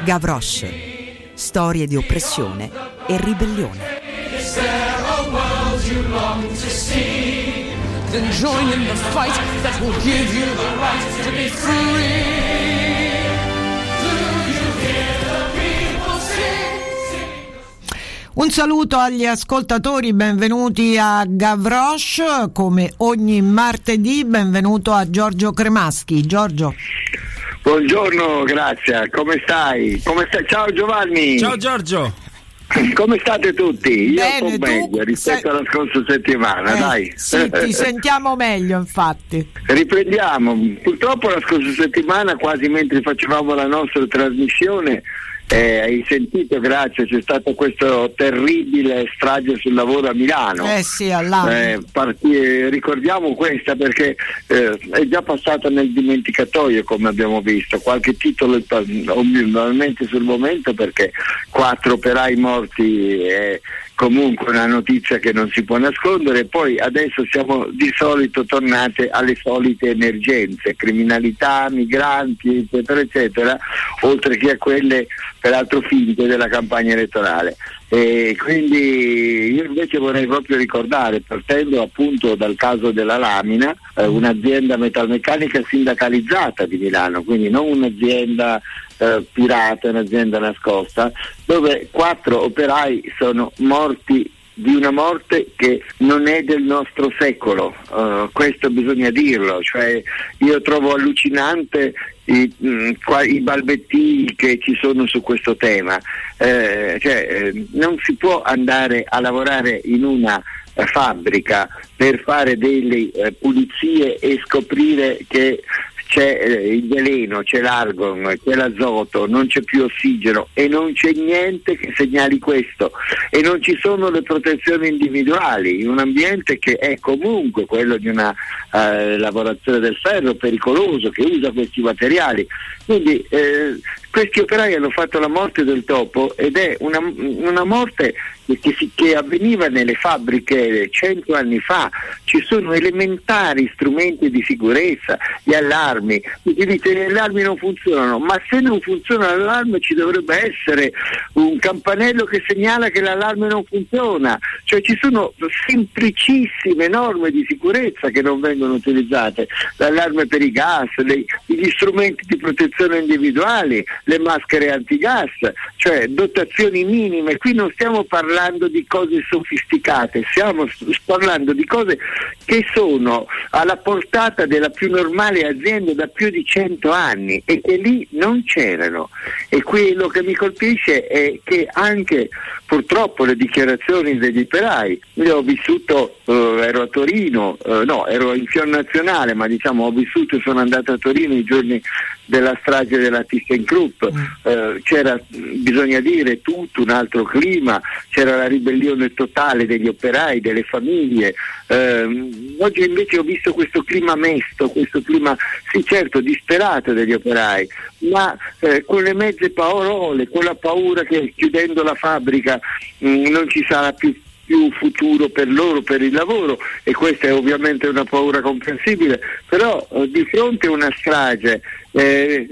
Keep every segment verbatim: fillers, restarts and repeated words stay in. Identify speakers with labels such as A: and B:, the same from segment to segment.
A: Gavroche, storie di oppressione e ribellione.
B: Un saluto agli ascoltatori, benvenuti a Gavroche, come ogni martedì, benvenuto a Giorgio Cremaschi. Giorgio.
C: Buongiorno, grazie, come stai? Come stai? Ciao Giovanni.
D: Ciao Giorgio.
C: Come state tutti? Io
B: Bene,
C: un po' meglio rispetto
B: sei...
C: alla scorsa settimana,
B: eh,
C: dai.
B: Sì, ti sentiamo meglio, infatti.
C: Riprendiamo. Purtroppo la scorsa settimana, quasi mentre facevamo la nostra trasmissione, Eh, hai sentito, grazie, c'è stato questo terribile strage sul lavoro a Milano.
B: Eh sì, all'anno.
C: Eh, parti- ricordiamo questa perché eh, è già passata nel dimenticatoio, come abbiamo visto. Qualche titolo ovviamente sul momento, perché quattro operai morti è comunque una notizia che non si può nascondere. Poi adesso siamo di solito tornate alle solite emergenze, criminalità, migranti, eccetera eccetera, oltre che a quelle peraltro finte della campagna elettorale. E quindi io invece vorrei proprio ricordare, partendo appunto dal caso della Lamina, eh, un'azienda metalmeccanica sindacalizzata di Milano, quindi non un'azienda eh, pirata, un'azienda nascosta, dove quattro operai sono morti di una morte che non è del nostro secolo, uh, questo bisogna dirlo, cioè io trovo allucinante i, mh, qua, i balbettini che ci sono su questo tema, eh, cioè, eh, non si può andare a lavorare in una eh, fabbrica per fare delle eh, pulizie e scoprire che c'è eh, il veleno, c'è l'argon, c'è l'azoto, non c'è più ossigeno e non c'è niente che segnali questo, e non ci sono le protezioni individuali in un ambiente che è comunque quello di una eh, lavorazione del ferro pericoloso, che usa questi materiali. Quindi eh, questi operai hanno fatto la morte del topo, ed è una, una morte che, si, che avveniva nelle fabbriche cento anni fa. Ci sono elementari strumenti di sicurezza, gli allarmi. Si dice che le allarmi non funzionano, ma se non funziona l'allarme ci dovrebbe essere un campanello che segnala che l'allarme non funziona. Cioè ci sono semplicissime norme di sicurezza che non vengono utilizzate, l'allarme per i gas, le, gli strumenti di protezione individuali, le maschere antigas, cioè dotazioni minime. Qui non stiamo parlando di cose sofisticate, stiamo parlando di cose che sono alla portata della più normale azienda da più di cento anni e che lì non c'erano. E quello che mi colpisce è che anche purtroppo le dichiarazioni degli operai, io ho vissuto, eh, ero a Torino, eh, no, ero in Fior Nazionale, ma diciamo ho vissuto e sono andato a Torino i giorni della strage della ThyssenKrupp, eh, c'era, bisogna dire, tutto un altro clima, c'era la ribellione totale degli operai, delle famiglie. Eh, oggi invece ho visto questo clima mesto, questo clima, sì certo, disperato degli operai, ma eh, con le mezze parole, con la paura che chiudendo la fabbrica mh, non ci sarà più più futuro per loro, per il lavoro, e questa è ovviamente una paura comprensibile, però eh, di fronte a una strage eh,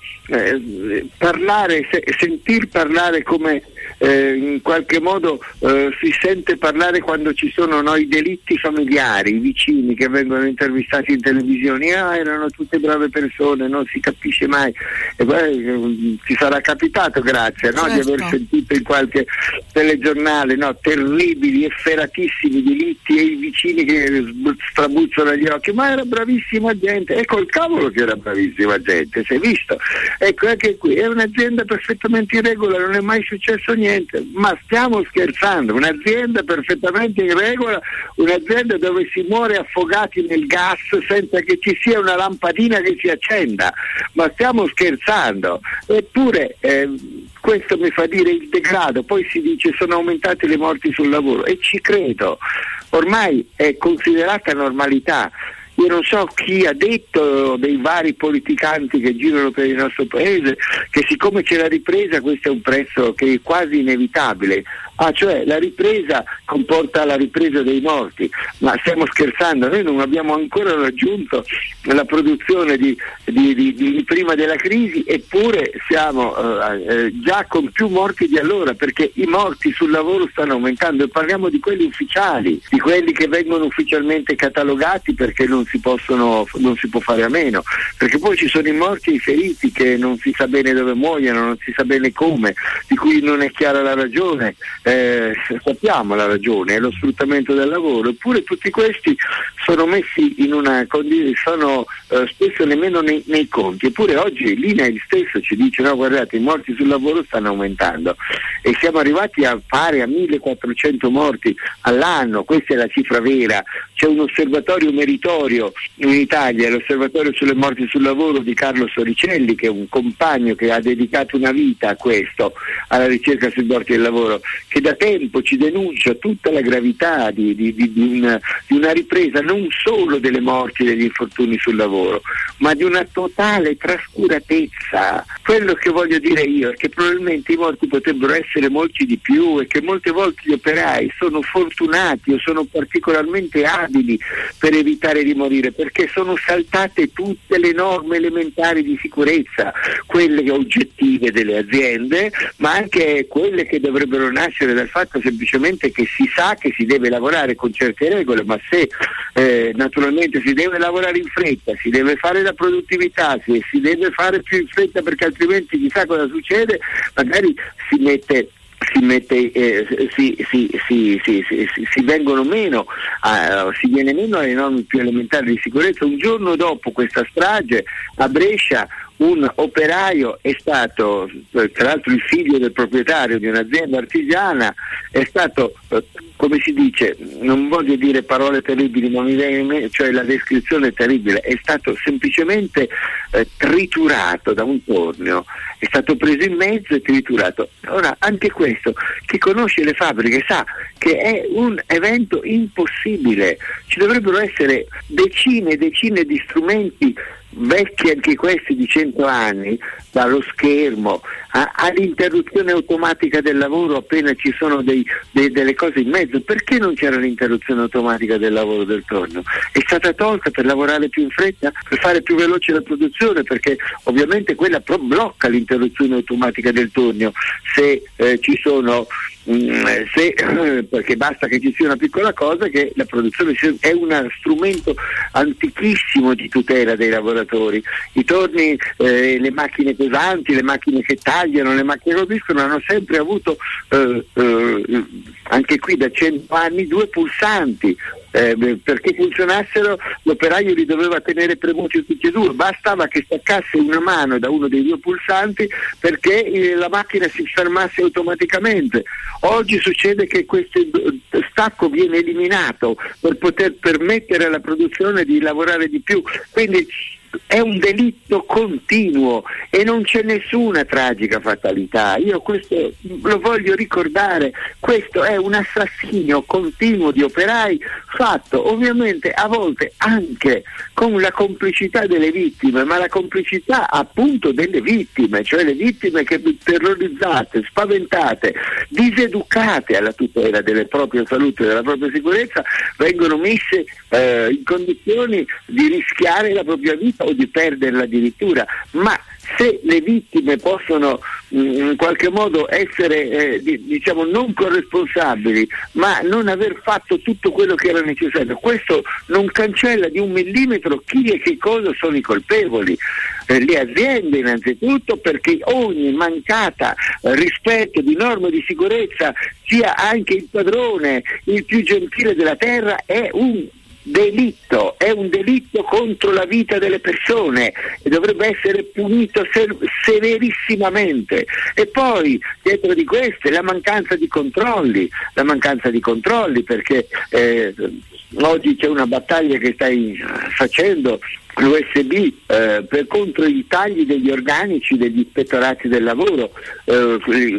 C: eh, parlare, se, sentir parlare come eh, in qualche modo eh, si sente parlare quando ci sono no, i delitti familiari, i vicini che vengono intervistati in televisione, ah, erano tutte brave persone, non si capisce mai, e poi eh, ci sarà capitato, grazie, no,
B: certo,
C: di aver sentito in qualche telegiornale no, terribili, efferatissimi delitti e i vicini che strabuzzano gli occhi, ma era bravissima gente, e col cavolo che era bravissima gente, si è visto. Ecco, anche qui è un'azienda perfettamente in regola, non è mai successo niente, ma stiamo scherzando, un'azienda perfettamente in regola, un'azienda dove si muore affogati nel gas senza che ci sia una lampadina che si accenda, ma stiamo scherzando. Eppure eh, questo mi fa dire il degrado. Poi si dice sono aumentate le morti sul lavoro, e ci credo, ormai è considerata normalità. Io non so chi ha detto dei vari politicanti che girano per il nostro paese che siccome c'è la ripresa questo è un prezzo che è quasi inevitabile. Ah, cioè la ripresa comporta la ripresa dei morti, ma stiamo scherzando? Noi non abbiamo ancora raggiunto la produzione di, di, di, di prima della crisi, eppure siamo eh, eh, già con più morti di allora, perché i morti sul lavoro stanno aumentando, e parliamo di quelli ufficiali, di quelli che vengono ufficialmente catalogati, perché non si possono, non si può fare a meno, perché poi ci sono i morti e i feriti che non si sa bene dove muoiono, non si sa bene come, di cui non è chiara la ragione. Eh, sappiamo la ragione, è lo sfruttamento del lavoro, eppure tutti questi sono messi in una condizione, sono eh, spesso nemmeno nei, nei conti, eppure oggi l'I N A I L stesso ci dice: no, guardate, i morti sul lavoro stanno aumentando, e siamo arrivati a fare a millequattrocento morti all'anno. Questa è la cifra vera. C'è un osservatorio meritorio in Italia, l'osservatorio sulle morti sul lavoro di Carlo Soricelli, che è un compagno che ha dedicato una vita a questo, alla ricerca sui morti del lavoro, che da tempo ci denuncia tutta la gravità di, di, di, di, una, di una ripresa non solo delle morti e degli infortuni sul lavoro, ma di una totale trascuratezza. Quello che voglio dire io è che probabilmente i morti potrebbero essere molti di più, e che molte volte gli operai sono fortunati o sono particolarmente abili per evitare di morire, perché sono saltate tutte le norme elementari di sicurezza, quelle oggettive delle aziende, ma anche quelle che dovrebbero nascere dal fatto semplicemente che si sa che si deve lavorare con certe regole, ma se eh, naturalmente si deve lavorare in fretta, si deve fare la produttività, si, si deve fare più in fretta, perché altrimenti chissà cosa succede, magari si mette si mette eh, si, si, si, si, si, si vengono meno uh, si viene meno alle norme più elementari di sicurezza. Un giorno dopo questa strage a Brescia un operaio è stato, tra l'altro il figlio del proprietario di un'azienda artigiana, è stato, come si dice, non voglio dire parole terribili, ma mi viene, cioè la descrizione è terribile, è stato semplicemente eh, triturato da un tornio, è stato preso in mezzo e triturato. Ora, anche questo, chi conosce le fabbriche sa che è un evento impossibile. Ci dovrebbero essere decine e decine di strumenti vecchi, anche questi di cento anni, dallo schermo a, all'interruzione automatica del lavoro appena ci sono dei, dei, delle cose in mezzo. Perché non c'era l'interruzione automatica del lavoro del tornio? È stata tolta per lavorare più in fretta, per fare più veloce la produzione, perché ovviamente quella pro- blocca l'interruzione automatica del tornio se eh, ci sono Se, perché basta che ci sia una piccola cosa, che la produzione è uno strumento antichissimo di tutela dei lavoratori. I torni, eh, le macchine pesanti, le macchine che tagliano, le macchine che rodiscono hanno sempre avuto eh, eh, anche qui da cento anni due pulsanti. Eh, perché funzionassero l'operaio li doveva tenere premuti tutti e due, bastava che staccasse una mano da uno dei due pulsanti perché eh, la macchina si fermasse automaticamente. Oggi succede che questo stacco viene eliminato per poter permettere alla produzione di lavorare di più, quindi è un delitto continuo e non c'è nessuna tragica fatalità. Io questo lo voglio ricordare, questo è un assassinio continuo di operai, fatto ovviamente a volte anche con la complicità delle vittime, ma la complicità appunto delle vittime, cioè le vittime che terrorizzate, spaventate, diseducate alla tutela delle proprie salute e della propria sicurezza, vengono messe eh, in condizioni di rischiare la propria vita o di perderla addirittura. Ma se le vittime possono mh, in qualche modo essere eh, di, diciamo non corresponsabili, ma non aver fatto tutto quello che era necessario, questo non cancella di un millimetro chi e che cosa sono i colpevoli. Eh, le aziende innanzitutto, perché ogni mancata eh, rispetto di norme di sicurezza, sia anche il padrone, il più gentile della terra, è un delitto, è un delitto contro la vita delle persone e dovrebbe essere punito ser- severissimamente. E poi dietro di queste la mancanza di controlli, la mancanza di controlli perché eh, oggi c'è una battaglia che stai facendo l'U S B, eh, per contro i tagli degli organici degli ispettorati del lavoro, eh,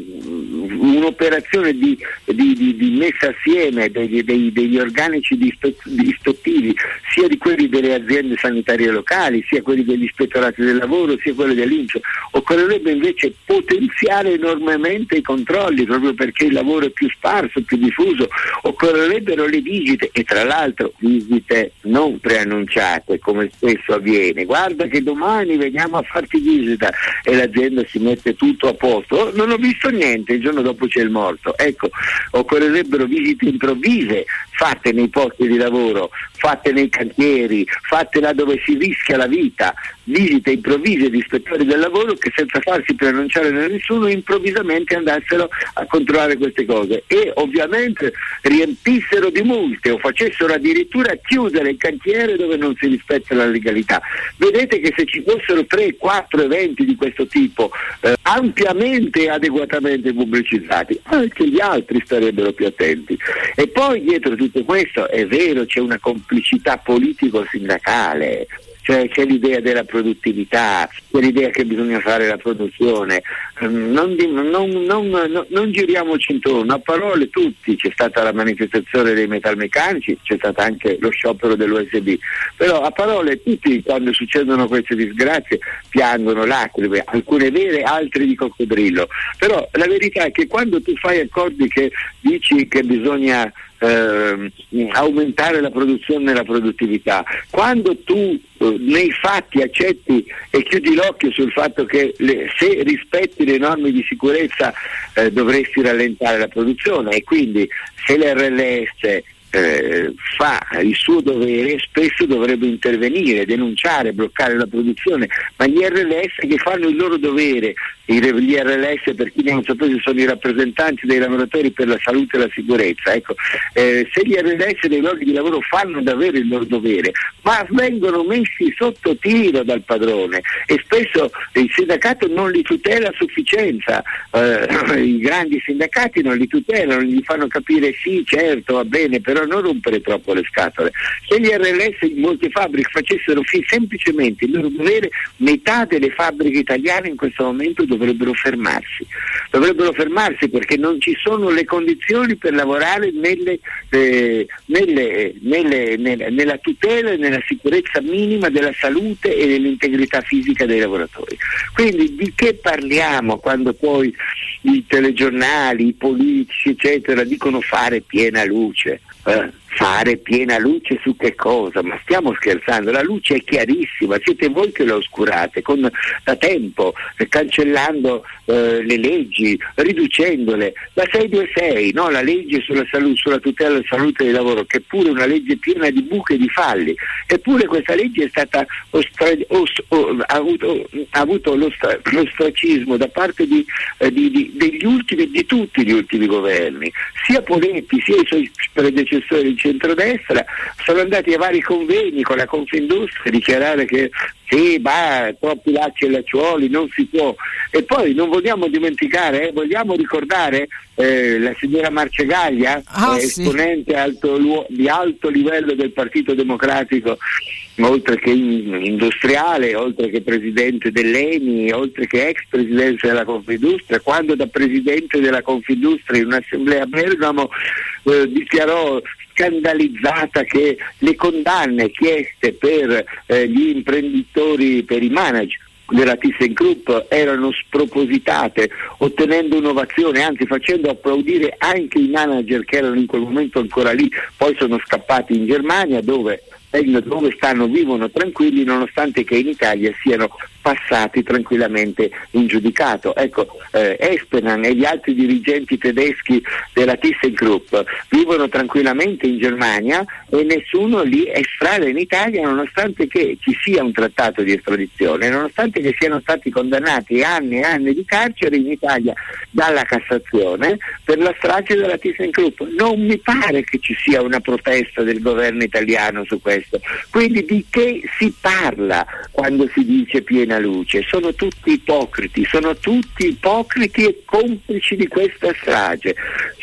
C: un'operazione di, di, di, di messa assieme degli, dei, degli organici di ispettivi, sia di quelli delle aziende sanitarie locali, sia quelli degli ispettorati del lavoro, sia quelli dell'I N P S. Occorrerebbe invece potenziare enormemente i controlli, proprio perché il lavoro è più sparso, più diffuso. Occorrerebbero le visite, e tra l'altro visite non preannunciate come spesso avviene. Guarda che domani veniamo a farti visita, e l'azienda si mette tutto a posto. Oh, non ho visto niente, il giorno dopo c'è il morto. Ecco, occorrerebbero visite improvvise fatte nei posti di lavoro, fatte nei cantieri, fatte là dove si rischia la vita, visite improvvise di ispettori del lavoro che senza farsi preannunciare da nessuno improvvisamente andassero a controllare queste cose, e ovviamente riempissero di multe o facessero addirittura chiudere il cantiere dove non si rispetta la legalità. Vedete che se ci fossero tre quattro eventi di questo tipo eh, ampiamente e adeguatamente pubblicizzati, anche gli altri starebbero più attenti. E poi dietro tutto questo è vero, c'è una complicità politico-sindacale. Cioè c'è l'idea della produttività, c'è l'idea che bisogna fare la produzione, non, non, non, non, non giriamoci intorno, a parole tutti, c'è stata la manifestazione dei metalmeccanici, c'è stato anche lo sciopero dell'U S B, però a parole tutti, quando succedono queste disgrazie, piangono lacrime, alcune vere, altre di coccodrillo. Però la verità è che quando tu fai accordi che dici che bisogna Eh, aumentare la produzione e la produttività, quando tu eh, nei fatti accetti e chiudi l'occhio sul fatto che le, se rispetti le norme di sicurezza eh, dovresti rallentare la produzione, e quindi se l'R L S Eh, fa il suo dovere, spesso dovrebbe intervenire, denunciare, bloccare la produzione, ma gli R L S che fanno il loro dovere, gli R L S, per chi non sapesse, sono i rappresentanti dei lavoratori per la salute e la sicurezza, ecco, eh, se gli R L S dei luoghi di lavoro fanno davvero il loro dovere, ma vengono messi sotto tiro dal padrone, e spesso il sindacato non li tutela a sufficienza, eh, i grandi sindacati non li tutelano, gli fanno capire sì, certo, va bene, però non rompere troppo le scatole. Se gli R L S in molte fabbriche facessero sì, semplicemente il loro dovere, metà delle fabbriche italiane in questo momento dovrebbero fermarsi. Dovrebbero fermarsi perché non ci sono le condizioni per lavorare nelle, eh, nelle, nelle, nelle, nella tutela e nella sicurezza minima della salute e dell'integrità fisica dei lavoratori. Quindi di che parliamo quando poi i telegiornali, i politici, eccetera, dicono fare piena luce? Eh, fare piena luce su che cosa? Ma stiamo scherzando? La luce è chiarissima, siete voi che la oscurate con, da tempo, eh, cancellando eh, le leggi, riducendole. La sei due sei, no? La legge sulla, salu- sulla tutela della salute del lavoro, che è pure una legge piena di buche e di falli, eppure questa legge è stata ostra- os- o- ha avuto, ha avuto l'ostra- l'ostracismo da parte di, eh, di, di, degli ultimi, di tutti gli ultimi governi, sia Poletti sia i suoi predecessori di centrodestra sono andati a vari convegni con la Confindustria a dichiarare che sì, bah, troppi lacci e lacciuoli, non si può. E poi non vogliamo dimenticare, eh, vogliamo ricordare eh, la signora Marcegaglia,
B: ah,
C: eh,
B: sì.
C: esponente alto, di alto livello del Partito Democratico, oltre che in, industriale, oltre che presidente dell'Eni, oltre che ex presidente della Confindustria, quando da presidente della Confindustria in un'assemblea a Bergamo eh, dichiarò scandalizzata che le condanne chieste per eh, gli imprenditori, per i manager della ThyssenKrupp erano spropositate, ottenendo un'ovazione, anzi facendo applaudire anche i manager che erano in quel momento ancora lì, poi sono scappati in Germania dove dove stanno, vivono tranquilli, nonostante che in Italia siano passati tranquillamente in giudicato. Ecco, eh, Espenan e gli altri dirigenti tedeschi della ThyssenKrupp vivono tranquillamente in Germania e nessuno li estrada in Italia, nonostante che ci sia un trattato di estradizione, nonostante che siano stati condannati anni e anni di carcere in Italia dalla Cassazione per la strage della ThyssenKrupp. Non mi pare che ci sia una protesta del governo italiano su questo. Quindi di che si parla quando si dice piena luce? Sono tutti ipocriti, sono tutti ipocriti e complici di questa strage. Sono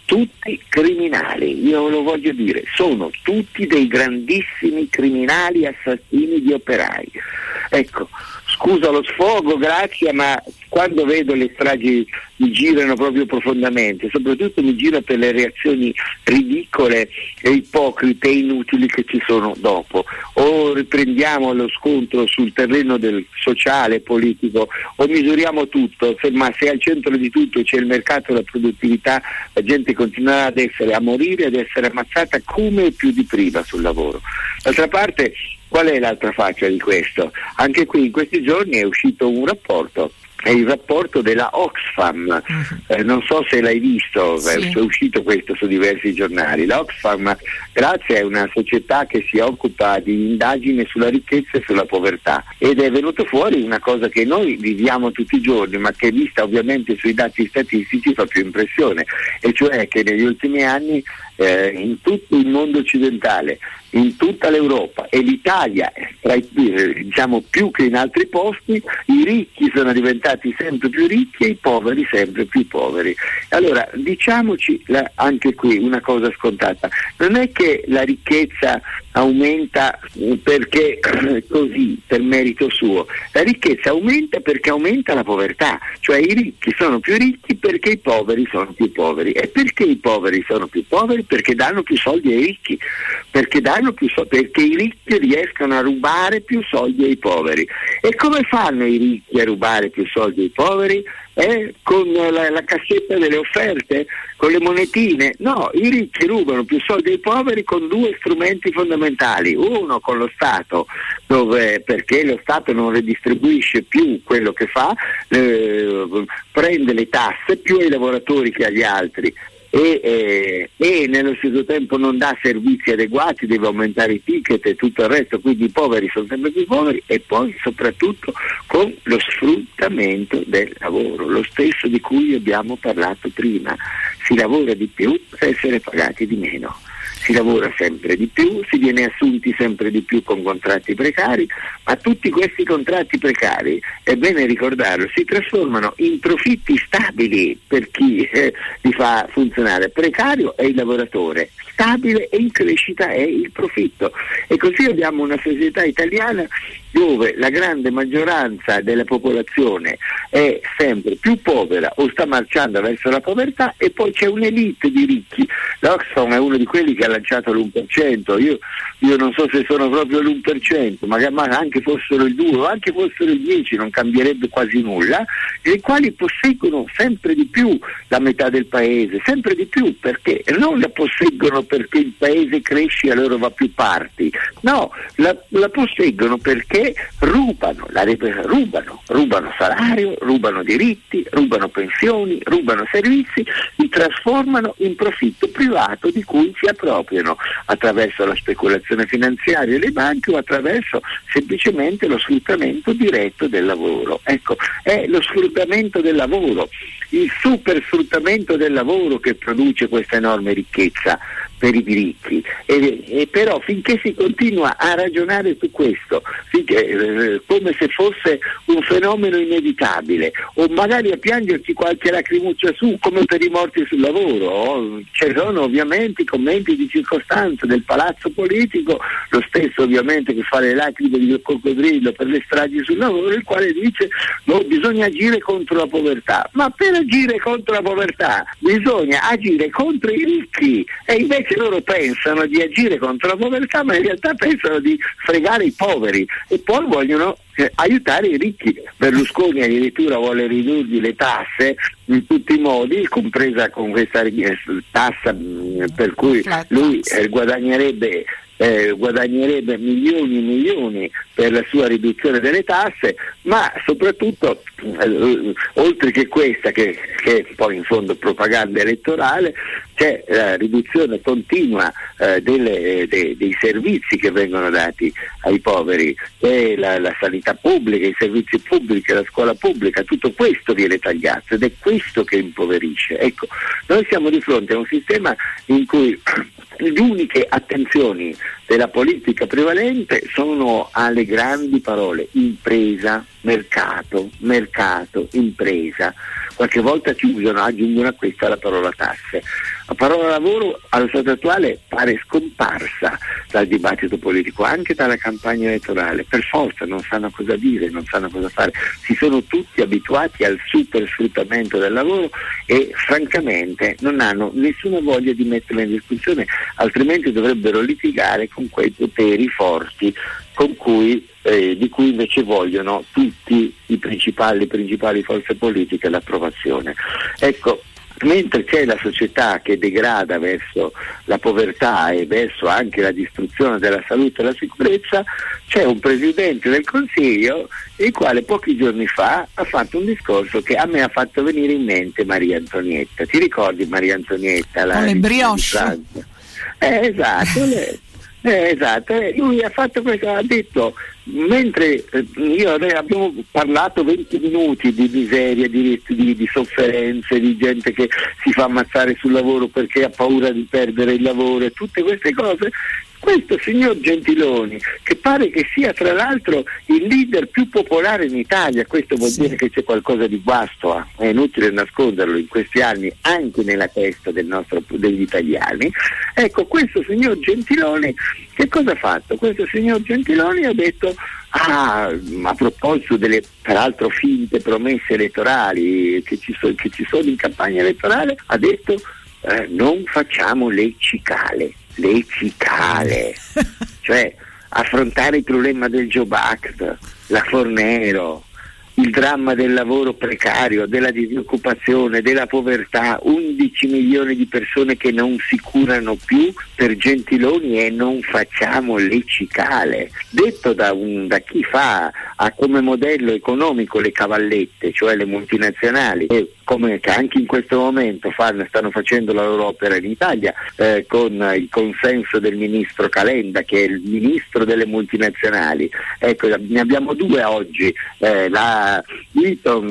C: tutti criminali, io lo voglio dire, sono tutti dei grandissimi criminali assassini di operai. Ecco, scusa lo sfogo, grazie, ma quando vedo le stragi mi girano proprio profondamente, soprattutto mi gira per le reazioni ridicole e ipocrite e inutili che ci sono dopo. O riprendiamo lo scontro sul terreno del sociale, politico, o misuriamo tutto, ma se al centro di tutto c'è il mercato e la produttività, la gente continuerà ad essere a morire, ad essere ammazzata come più di prima sul lavoro. D'altra parte, qual è l'altra faccia di questo? Anche qui in questi giorni è uscito un rapporto, è il rapporto della Oxfam, uh-huh. eh, non so se l'hai visto, sì. È uscito questo su diversi giornali. La Oxfam, grazie, è una società che si occupa di indagine sulla ricchezza e sulla povertà, ed è venuto fuori una cosa che noi viviamo tutti i giorni, ma che vista ovviamente sui dati statistici fa più impressione, e cioè che negli ultimi anni eh, in tutto il mondo occidentale, in tutta l'Europa e l'Italia, tra i, diciamo più che in altri posti, i ricchi sono diventati sempre più ricchi e i poveri sempre più poveri. Allora, diciamoci la, anche qui una cosa scontata: non è che la ricchezza aumenta perché così, per merito suo, la ricchezza aumenta perché aumenta la povertà, cioè i ricchi sono più ricchi perché i poveri sono più poveri. E perché i poveri sono più poveri? Perché danno più soldi ai ricchi, perché danno più soldi, perché i ricchi riescono a rubare più soldi ai poveri. E come fanno i ricchi a rubare più soldi ai poveri? Eh, con la, la cassetta delle offerte, con le monetine? No, i ricchi rubano più soldi ai poveri con due strumenti fondamentali: uno con lo Stato, dove, perché lo Stato non redistribuisce più quello che fa, eh, prende le tasse più ai lavoratori che agli altri, E, eh, e nello stesso tempo non dà servizi adeguati, deve aumentare i ticket e tutto il resto, quindi i poveri sono sempre più poveri. E poi soprattutto con lo sfruttamento del lavoro, lo stesso di cui abbiamo parlato prima: si lavora di più per essere pagati di meno, si lavora sempre di più, si viene assunti sempre di più con contratti precari, ma tutti questi contratti precari, è bene ricordarlo, si trasformano in profitti stabili per chi eh, li fa funzionare. Precario è il lavoratore, stabile e in crescita è il profitto. E così abbiamo una società italiana dove la grande maggioranza della popolazione è sempre più povera o sta marciando verso la povertà, e poi c'è un'elite di ricchi. L'Oxfam è uno di quelli che ha lanciato l'uno per cento, io, io non so se sono proprio l'uno per cento, ma, ma anche fossero il due o anche fossero il dieci non cambierebbe quasi nulla, i quali posseggono sempre di più la metà del paese, sempre di più, perché non la posseggono perché il paese cresce e a loro va più parti, no, la, la posseggono perché rubano, la, rubano, rubano salario, rubano diritti, rubano pensioni, rubano servizi, li trasformano in profitto privato di cui si appropriano attraverso la speculazione finanziaria e le banche, o attraverso semplicemente lo sfruttamento diretto del lavoro. Ecco, è lo sfruttamento del lavoro, il super sfruttamento del lavoro che produce questa enorme ricchezza per i diritti. E, e però finché si continua a ragionare su questo, finché, eh, come se fosse un fenomeno inevitabile, o magari a piangerci qualche lacrimuccia su, come per i morti sul lavoro, ci sono ovviamente i commenti di circostanza del palazzo politico, lo stesso ovviamente che fa le lacrime di coccodrillo per le stragi sul lavoro, il quale dice no, bisogna agire contro la povertà. Ma per agire contro la povertà bisogna agire contro i ricchi, e invece loro pensano di agire contro la povertà, ma in realtà pensano di fregare i poveri, e poi vogliono eh, aiutare i ricchi. Berlusconi addirittura vuole ridurgli le tasse in tutti i modi, compresa con questa eh, tassa mh, per cui lui eh, guadagnerebbe Eh, guadagnerebbe milioni e milioni per la sua riduzione delle tasse, ma soprattutto eh, oltre che questa che, che è poi in fondo propaganda elettorale, c'è la riduzione continua eh, delle, de, dei servizi che vengono dati ai poveri, e la, la sanità pubblica, i servizi pubblici, la scuola pubblica, tutto questo viene tagliato ed è questo che impoverisce. Ecco, noi siamo di fronte a un sistema in cui le uniche attenzioni della politica prevalente sono alle grandi parole: impresa, mercato, mercato, impresa. qualche volta ci usano, aggiungono a questa la parola tasse. La parola lavoro allo stato attuale pare scomparsa dal dibattito politico, anche dalla campagna elettorale. Per forza non sanno cosa dire, non sanno cosa fare, si sono tutti abituati al super sfruttamento del lavoro e francamente non hanno nessuna voglia di metterlo in discussione, altrimenti dovrebbero litigare con quei poteri forti con cui, eh, di cui invece vogliono tutti i principali, le principali forze politiche l'approvazione. Ecco, mentre c'è la società che degrada verso la povertà e verso anche la distruzione della salute e la sicurezza, c'è un Presidente del Consiglio il quale pochi giorni fa ha fatto un discorso che a me ha fatto venire in mente Maria Antonietta. Ti ricordi Maria Antonietta? La
B: con le brioche?
C: Eh, esatto, lei. Eh, esatto, lui ha fatto questo, ha detto, mentre eh, io noi abbiamo parlato venti minuti di miseria, di, di, di sofferenze, di gente che si fa ammazzare sul lavoro perché ha paura di perdere il lavoro e tutte queste cose, questo signor Gentiloni, che pare che sia tra l'altro il leader più popolare in Italia, questo vuol sì. dire che c'è qualcosa di guasto, eh? È inutile nasconderlo in questi anni anche nella testa del nostro, degli italiani. Ecco, questo signor Gentiloni che cosa ha fatto? Questo signor Gentiloni ha detto, ah, a proposito delle peraltro finte promesse elettorali che ci, so, che ci sono in campagna elettorale, ha detto eh, non facciamo le cicale. Le cicale, cioè affrontare il problema del Job Act, la Fornero, il dramma del lavoro precario, della disoccupazione, della povertà, undici milioni di persone che non si curano più, per Gentiloni e non facciamo le cicale. Detto da, un, da chi fa ha come modello economico le cavallette, cioè le multinazionali, e come che anche in questo momento fanno, stanno facendo la loro opera in Italia eh, con il consenso del ministro Calenda, che è il ministro delle multinazionali. Ecco, ne abbiamo due oggi, eh, la Eaton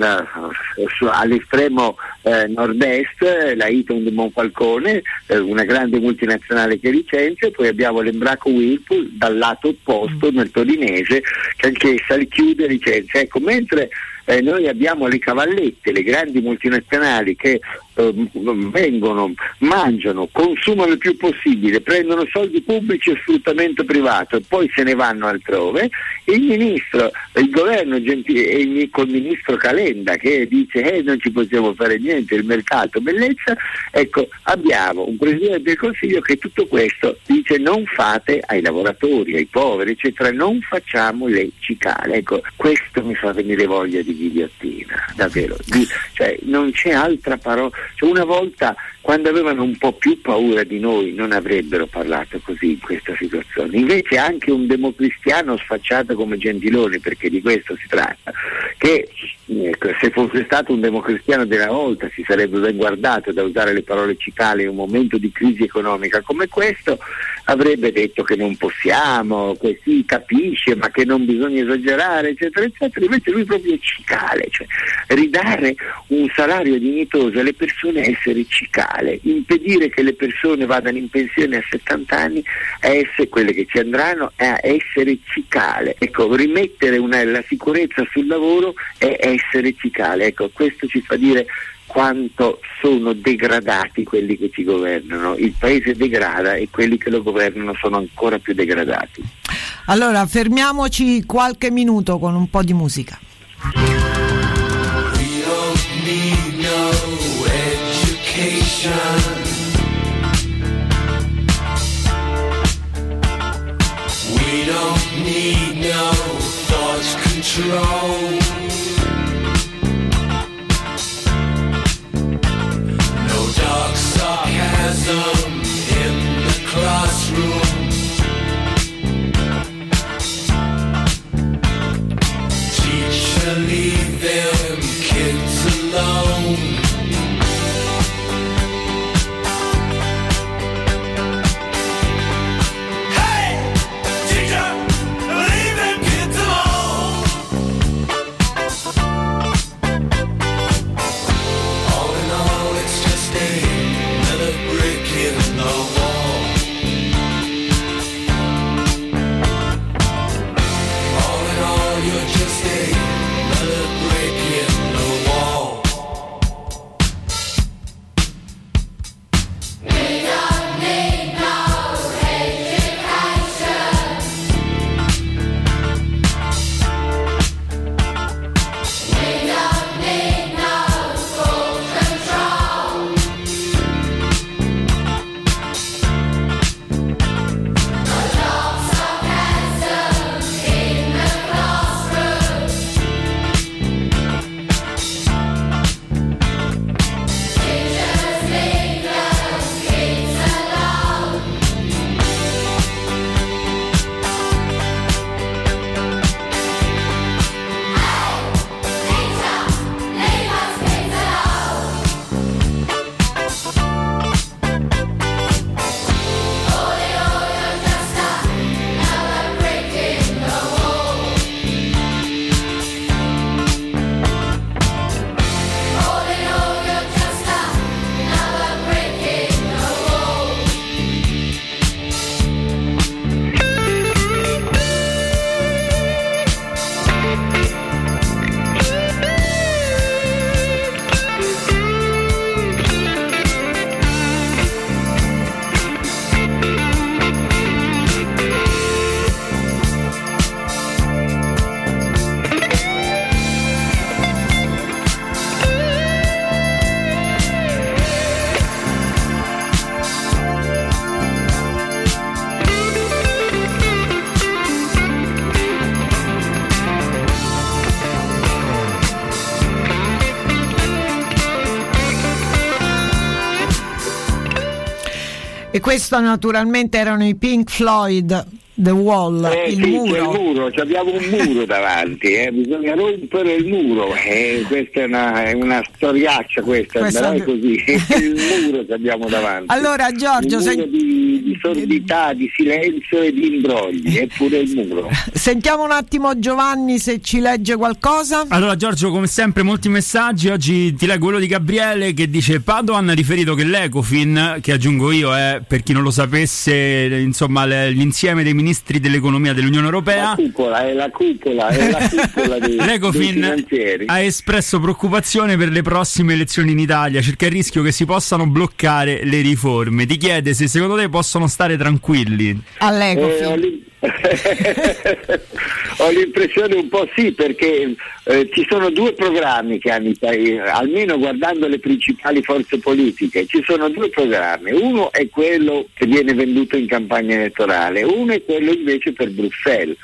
C: eh, all'estremo eh, nord-est, la Eaton di Monfalcone, eh, una grande multinazionale che licenzia, e poi abbiamo l'Embraco Whirlpool dal lato opposto, nel torinese, che anch'essa li chiude e licenzia. Ecco, mentre Eh, noi abbiamo le cavallette, le grandi multinazionali che eh, vengono, mangiano, consumano il più possibile, prendono soldi pubblici e sfruttamento privato e poi se ne vanno altrove. Il ministro, il governo Gentile, e il, col ministro Calenda che dice eh, non ci possiamo fare niente, il mercato, bellezza. Ecco, abbiamo un Presidente del Consiglio che tutto questo dice non fate ai lavoratori, ai poveri, eccetera, non facciamo le cicale. Ecco, questo mi fa venire voglia di ghigliottina, davvero, di, cioè non c'è altra parola. Cioè, una volta, quando avevano un po' più paura di noi, non avrebbero parlato così in questa situazione. Invece anche un democristiano sfacciato come Gentiloni, perché di questo si tratta, che eh, se fosse stato un democristiano della volta si sarebbe ben guardato da usare le parole cicale in un momento di crisi economica come questo, avrebbe detto che non possiamo, che si capisce ma che non bisogna esagerare, eccetera eccetera. Invece lui proprio cicale, cioè ridare un salario dignitoso alle persone, essere cicale, impedire che le persone vadano in pensione a settanta anni, a essere quelle che ci andranno, a essere cicale. Ecco, rimettere una, la sicurezza sul lavoro è essere cicale. Ecco, questo ci fa dire quanto sono degradati quelli che ci governano. Il paese degrada e quelli che lo governano sono ancora più degradati.
B: Allora fermiamoci qualche minuto con un po' di musica.
D: We don't need no education. We don't need no thought control. Dark sarcasm in the classroom. Teacher, leave them kids alone. Hey, teacher, leave them kids alone. All in all, it's just another brick in the wall. All in all, you're just another
B: E questo naturalmente erano i Pink Floyd, The Wall,
C: eh,
B: il
C: sì,
B: muro.
C: C'è il muro, abbiamo un muro davanti, eh, bisogna rompere il muro, eh, questa è una, è una storiaccia questa,
B: Questa
C: però è
B: è-
C: così, il muro che abbiamo davanti.
B: Allora Giorgio,
C: un
B: sen-
C: muro di, di sordità, di silenzio e di imbrogli, eppure il muro.
B: sentiamo un attimo Giovanni se ci legge qualcosa.
E: Allora Giorgio, come sempre molti messaggi. Oggi ti leggo quello di Gabriele che dice: Padoan ha riferito che l'Ecofin, che aggiungo io è, per chi non lo sapesse, insomma le- l'insieme dei ministri dell'economia dell'Unione Europea,
C: La cupola, è la cupola, è la cupola dei, dei
E: l'Ecofin
C: finanzieri.
E: ha espresso preoccupazione per le prossime elezioni in Italia, circa il rischio che si possano bloccare le riforme. Ti chiede se secondo te possono stare tranquilli.
B: All'Ecofin.
C: Eh, ho, l'im- ho l'impressione un po' sì, perché eh, ci sono due programmi che hanno i paesi, almeno guardando le principali forze politiche, ci sono due programmi. Uno è quello che viene venduto in campagna elettorale, uno è quello invece per Bruxelles,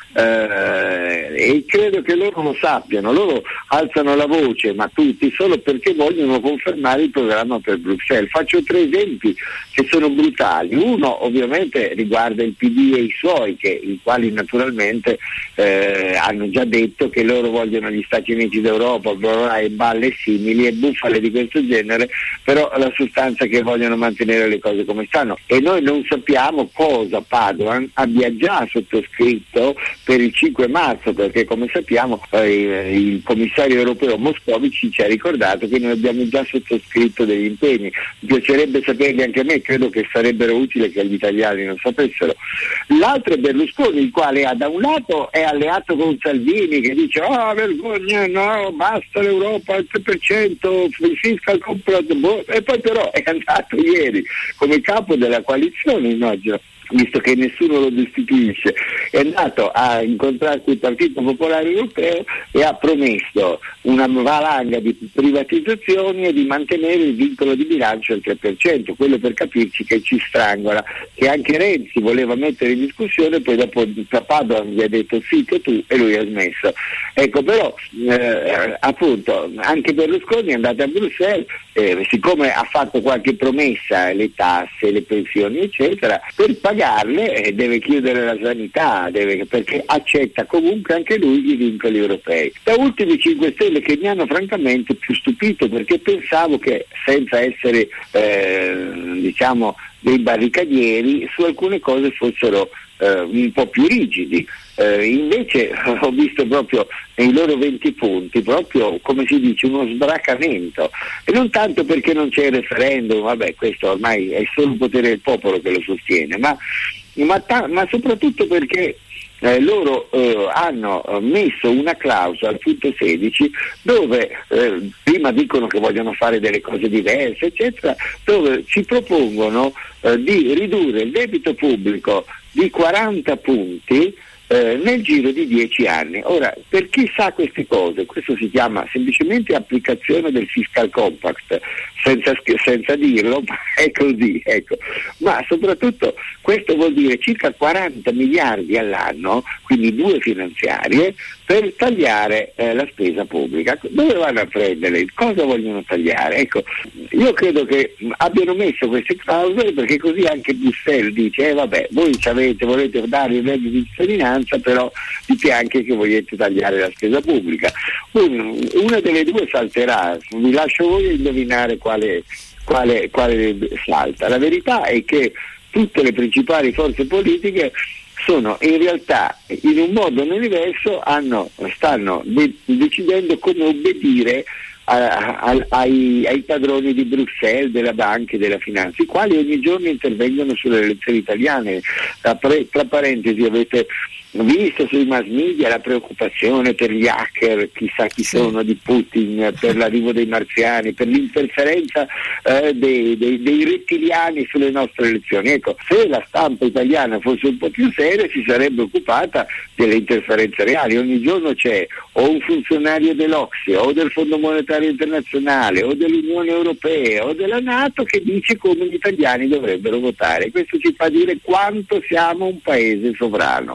C: eh, e credo che loro lo sappiano. Loro alzano la voce, ma tutti, solo perché vogliono confermare il programma per Bruxelles. Faccio tre esempi che sono brutali. Uno ovviamente riguarda il P D e i suoi, che i quali naturalmente eh, hanno già detto che loro vogliono gli Stati Uniti d'Europa, bla bla, e balle simili e bufale di questo genere, però la sostanza è che vogliono mantenere le cose come stanno, e noi non sappiamo cosa Padoan abbia già sottoscritto per il cinque marzo, perché come sappiamo eh, il commissario europeo Moscovici ci ha ricordato che noi abbiamo già sottoscritto degli impegni. Mi piacerebbe saperli anche a me, credo che sarebbero utili che gli italiani non sapessero. L'altro è Berlusconi, il quale ha, da un lato è alleato con Salvini, che dice oh vergogna, no, basta l'Europa al tre per cento, il fiscal compact, boh, e poi però è andato ieri come capo della coalizione, immagino, visto che nessuno lo destituisce, è andato a incontrarsi il Partito Popolare Europeo e ha promesso una valanga di privatizzazioni e di mantenere il vincolo di bilancio al tre per cento, quello per capirci che ci strangola, che anche Renzi voleva mettere in discussione, poi dopo Padoan gli ha detto sì che tu, e lui ha smesso. Ecco, però eh, appunto anche Berlusconi è andato a Bruxelles, eh, siccome ha fatto qualche promessa, le tasse, le pensioni eccetera, per pagarle eh, deve chiudere la sanità, deve, perché accetta comunque anche lui i vincoli europei. Da ultimi cinque Stelle, che mi hanno francamente più stupito, perché pensavo che, senza essere eh, diciamo dei barricadieri, su alcune cose fossero eh, un po' più rigidi. Eh, invece ho visto proprio nei loro venti punti proprio, come si dice, uno sbracamento, e non tanto perché non c'è il referendum, vabbè, questo ormai è solo il potere del popolo che lo sostiene, ma, ma, ta- ma soprattutto perché Eh, loro eh, hanno messo una clausola al punto sedici dove eh, prima dicono che vogliono fare delle cose diverse eccetera, dove ci propongono eh, di ridurre il debito pubblico di quaranta punti eh, nel giro di dieci anni. Ora, per chi sa queste cose, questo si chiama semplicemente applicazione del fiscal compact, senza, senza dirlo, ma è così, ecco. Ma soprattutto questo vuol dire circa quaranta miliardi all'anno, quindi due finanziarie, per tagliare eh, la spesa pubblica. Dove vanno a prendere? Cosa vogliono tagliare? Ecco, io credo che abbiano messo queste clausole perché così anche Bruxelles dice eh vabbè, voi ci avete, volete dare il reddito di cittadinanza, però dite anche che volete tagliare la spesa pubblica. Un, una delle due salterà, vi lascio voi a indovinare quale, quale, quale salta. La verità è che tutte le principali forze politiche sono in realtà, in un modo o nell'universo, hanno, stanno de- decidendo come obbedire a, a, ai, ai padroni di Bruxelles, della banca e della finanza, i quali ogni giorno intervengono sulle elezioni italiane. Tra, pre- tra parentesi, avete visto sui mass media la preoccupazione per gli hacker, chissà chi sì. sono, di Putin, per l'arrivo dei marziani, per l'interferenza eh, dei, dei, dei rettiliani sulle nostre elezioni. Ecco, se la stampa italiana fosse un po' più seria si sarebbe occupata delle interferenze reali. Ogni giorno c'è o un funzionario dell'Ocse o del Fondo Monetario Internazionale o dell'Unione Europea o della NATO che dice come gli italiani dovrebbero votare. Questo ci fa dire quanto siamo un paese sovrano.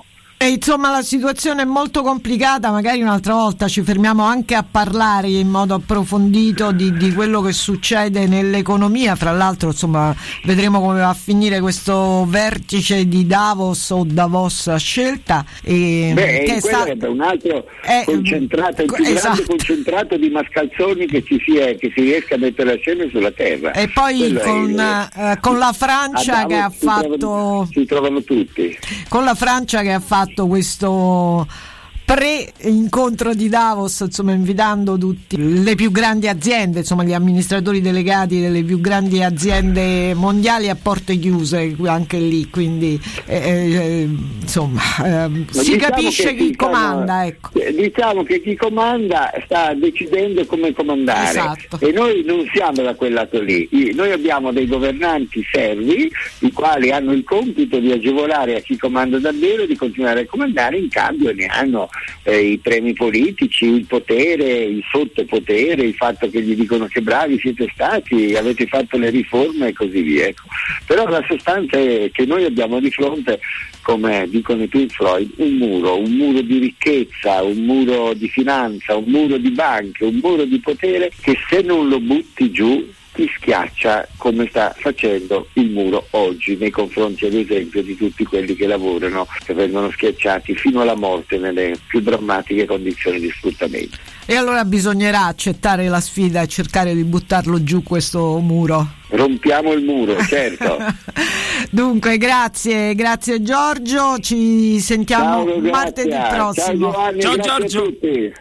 B: E insomma la situazione è molto complicata, magari un'altra volta ci fermiamo anche a parlare in modo approfondito di, di quello che succede nell'economia. Fra l'altro insomma vedremo come va a finire questo vertice di Davos o Davos a scelta. E,
C: Beh,
B: che
C: quello
B: sta...
C: è un altro
B: è,
C: concentrato, il più
B: esatto.
C: grande concentrato di mascalzoni che ci sia, che si riesca a mettere assieme sulla terra.
B: E poi
C: Quello
B: con,
C: è,
B: eh, con la Francia
C: Davos
B: che ha
C: si
B: fatto
C: trovano, si trovano tutti.
B: Con la Francia che ha fatto questo pre-incontro di Davos, insomma invitando tutti le più grandi aziende, insomma gli amministratori delegati delle più grandi aziende mondiali a porte chiuse anche lì, quindi eh, eh, insomma eh, si
C: diciamo
B: capisce chi
C: diciamo,
B: comanda, ecco.
C: Diciamo che chi comanda sta decidendo come comandare,
B: esatto.
C: E noi non siamo da quel lato lì. Noi abbiamo dei governanti servi, i quali hanno il compito di agevolare a chi comanda davvero di continuare a comandare, in cambio ne hanno Eh, i premi politici, il potere, il sottopotere, il fatto che gli dicono che bravi siete stati, avete fatto le riforme e così via. Ecco. Però la sostanza è che noi abbiamo di fronte, come dicono i Pink Floyd, un muro, un muro di ricchezza, un muro di finanza, un muro di banche, un muro di potere che se non lo butti giù ti schiaccia, come sta facendo il muro oggi nei confronti ad esempio di tutti quelli che lavorano, che vengono schiacciati fino alla morte nelle più drammatiche condizioni di sfruttamento.
B: E allora bisognerà accettare la sfida e cercare di buttarlo giù questo muro.
C: Rompiamo il muro, certo.
B: Dunque grazie, grazie Giorgio, ci sentiamo
C: Ciao,
B: martedì prossimo.
C: Ciao Giovanni,
E: Ciao
C: grazie
E: Giorgio.
C: a tutti.